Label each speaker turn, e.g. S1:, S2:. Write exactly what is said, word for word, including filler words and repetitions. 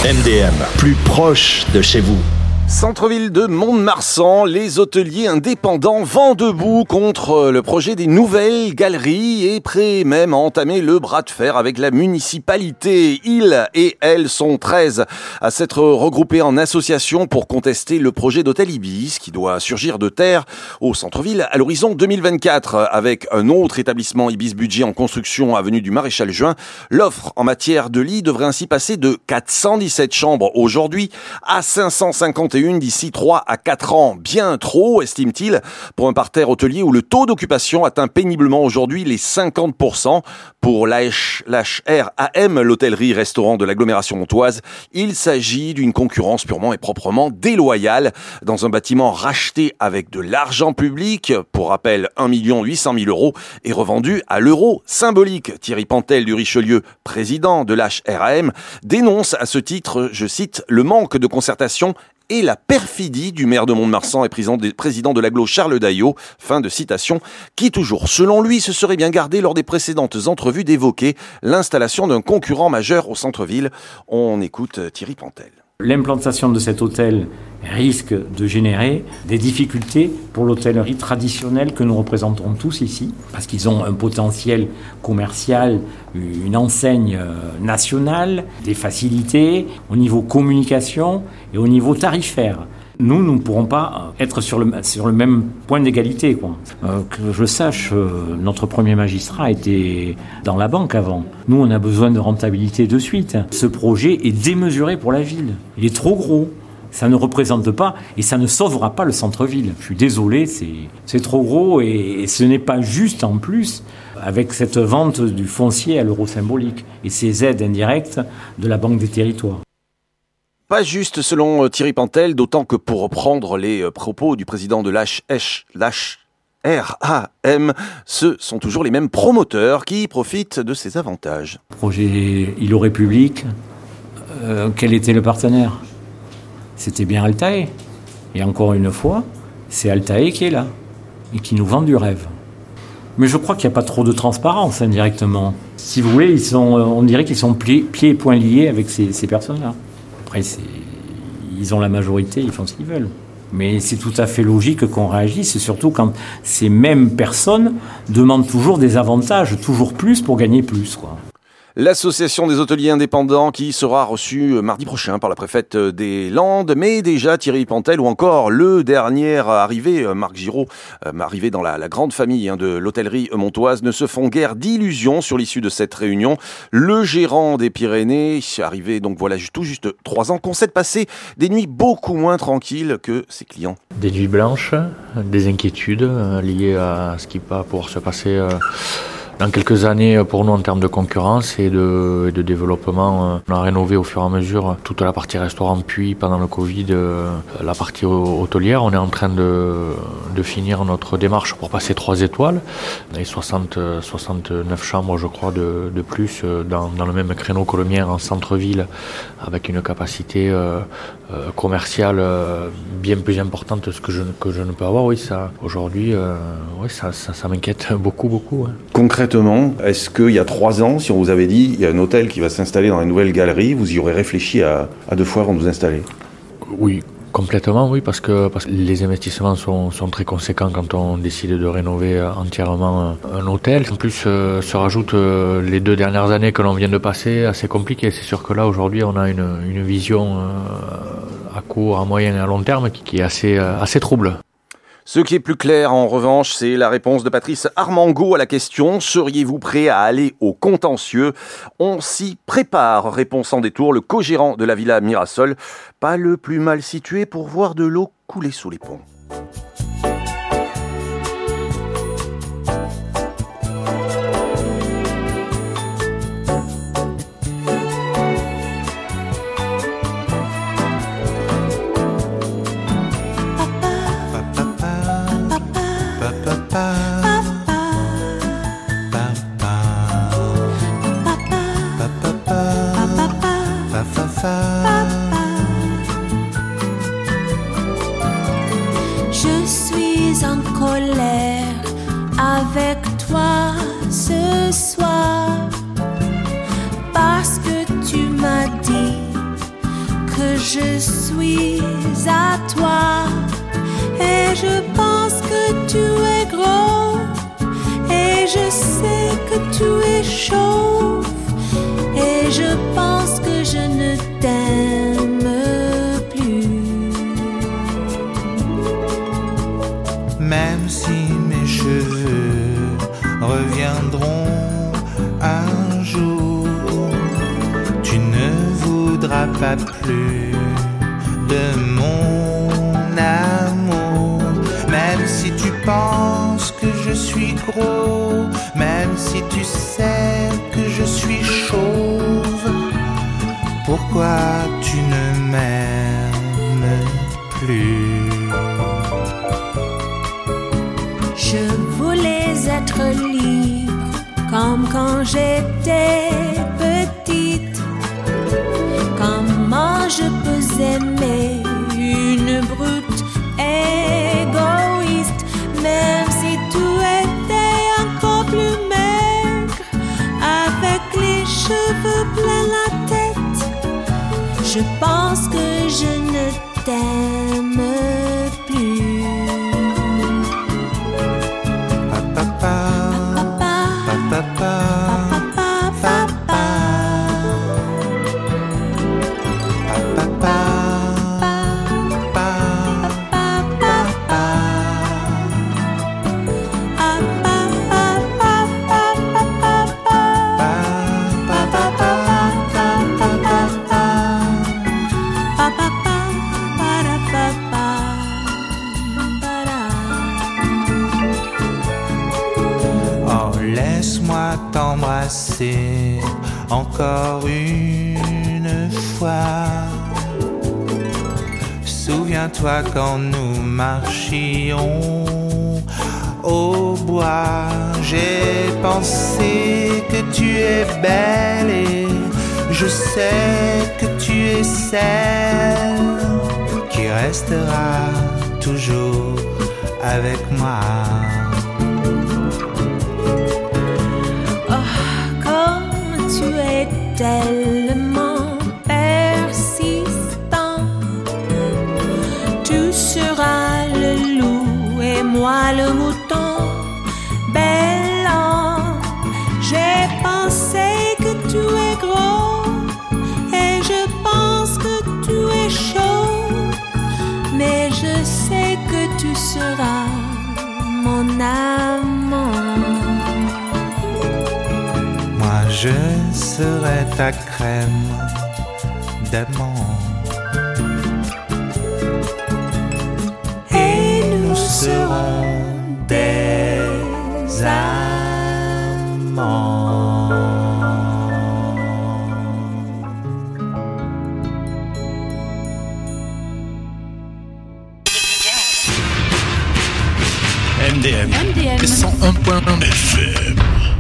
S1: M D M, plus proche de chez vous.
S2: Centre-ville de Mont-de-Marsan, les hôteliers indépendants vent debout contre le projet des nouvelles galeries et prêts même à entamer le bras de fer avec la municipalité. Ils et elles sont treize à s'être regroupés en association pour contester le projet d'hôtel Ibis qui doit surgir de terre au centre-ville à l'horizon deux mille vingt-quatre avec un autre établissement Ibis Budget en construction avenue du Maréchal Juin. L'offre en matière de lits devrait ainsi passer de quatre cent dix-sept chambres aujourd'hui à cinq cent cinquante et une d'ici trois à quatre ans. Bien trop, estime-t-il, pour un parterre hôtelier où le taux d'occupation atteint péniblement aujourd'hui les cinquante pour cent. Pour l'H R A M, l'hôtellerie-restaurant de l'agglomération montoise, il s'agit d'une concurrence purement et proprement déloyale dans un bâtiment racheté avec de l'argent public, pour rappel un million huit cent mille euros, et revendu à l'euro symbolique. Thierry Pantel du Richelieu, président de l'H R A M, dénonce à ce titre, je cite, le manque de concertation et la perfidie du maire de Mont-de-Marsan et président de l'agglo Charles Daillot, fin de citation, qui toujours, selon lui, se serait bien gardé lors des précédentes entrevues d'évoquer l'installation d'un concurrent majeur au centre-ville. On écoute Thierry Pantel.
S3: L'implantation de cet hôtel risque de générer des difficultés pour l'hôtellerie traditionnelle que nous représentons tous ici, parce qu'ils ont un potentiel commercial, une enseigne nationale, des facilités au niveau communication et au niveau tarifaire. Nous, nous ne pourrons pas être sur le, sur le même point d'égalité, quoi. Euh, que je sache, euh, notre premier magistrat était dans la banque avant. Nous, on a besoin de rentabilité de suite. Ce projet est démesuré pour la ville. Il est trop gros. Ça ne représente pas et ça ne sauvera pas le centre-ville. Je suis désolé, c'est, c'est trop gros et, et ce n'est pas juste en plus avec cette vente du foncier à l'euro symbolique et ces aides indirectes de la Banque des Territoires.
S2: Pas juste selon Thierry Pantel, d'autant que pour reprendre les propos du président de l'H R A M, ce sont toujours les mêmes promoteurs qui profitent de ces avantages.
S3: Projet Îlot République, euh, quel était le partenaire ? C'était bien Altae. Et encore une fois, c'est Altae qui est là et qui nous vend du rêve. Mais je crois qu'il n'y a pas trop de transparence indirectement. Si vous voulez, ils sont, on dirait qu'ils sont pieds et poings liés avec ces, ces personnes-là. Après, c'est, ils ont la majorité, ils font ce qu'ils veulent. Mais c'est tout à fait logique qu'on réagisse, surtout quand ces mêmes personnes demandent toujours des avantages, toujours plus pour gagner plus, quoi.
S2: L'association des hôteliers indépendants qui sera reçue mardi prochain par la préfète des Landes, mais déjà Thierry Pantel ou encore le dernier arrivé, Marc Giraud, euh, arrivé dans la, la grande famille hein, de l'hôtellerie montoise, ne se font guère d'illusions sur l'issue de cette réunion. Le gérant des Pyrénées, arrivé donc voilà tout juste trois ans, concède passer des nuits beaucoup moins tranquilles que ses clients.
S4: Des nuits blanches, des inquiétudes euh, liées à ce qui va pouvoir se passer euh dans quelques années pour nous en termes de concurrence et de, et de développement. On a rénové au fur et à mesure toute la partie restaurant, puis pendant le Covid, la partie hôtelière. On est en train de, de finir notre démarche pour passer trois étoiles. On a soixante, soixante-neuf chambres, je crois, de, de plus dans, dans le même créneau que le mien en centre-ville, avec une capacité euh, euh, commerciale euh, bien plus importante que ce que je, que je ne peux avoir. Oui, ça, aujourd'hui, euh, oui, ça, ça, ça m'inquiète beaucoup, beaucoup. Ouais.
S2: Concrètement, est-ce qu'il y a trois ans, si on vous avait dit il y a un hôtel qui va s'installer dans les nouvelles galeries, vous y aurez réfléchi à, à deux fois avant de vous installer ?
S4: Oui, complètement, oui, parce que, parce que les investissements sont, sont très conséquents quand on décide de rénover entièrement un hôtel. En plus, euh, se rajoutent euh, les deux dernières années que l'on vient de passer, assez compliquées. C'est sûr que là, aujourd'hui, on a une, une vision euh, à court, à moyen et à long terme qui, qui est assez, euh, assez trouble.
S2: Ce qui est plus clair, en revanche, c'est la réponse de Patrice Armango à la question « Seriez-vous prêt à aller au contentieux ?» On s'y prépare, répond sans détour le co-gérant de la Villa Mirasol, pas le plus mal situé pour voir de l'eau couler sous les ponts.
S5: que je suis à toi. Et je pense que tu es gros. Et je sais que tu es chauve. Et je pense que je ne t'aime plus.
S6: Même si mes cheveux reviendront un jour, tu ne voudras pas plus de mon amour. Même si tu penses que je suis gros, même si tu sais que je suis chauve, pourquoi tu ne m'aimes plus?
S5: Je voulais être libre comme quand j'étais petite. Comment je peux aimer une brute égoïste, même si tu étais encore plus maigre, avec les cheveux plein la tête. Je pense que je ne t'aime plus.
S6: T'embrasser encore une fois. Souviens-toi quand nous marchions au bois. J'ai pensé que tu es belle et je sais que tu es celle qui restera toujours avec moi.
S5: Tellement persistant, tu seras le loup et moi le mouton. Belle âme, j'ai pensé que tu es gros et je pense que tu es chaud, mais je sais que tu seras mon amant.
S6: Je serai ta crème d'amant et nous serons des amants.
S7: M D M, M D M. cent un point un F M.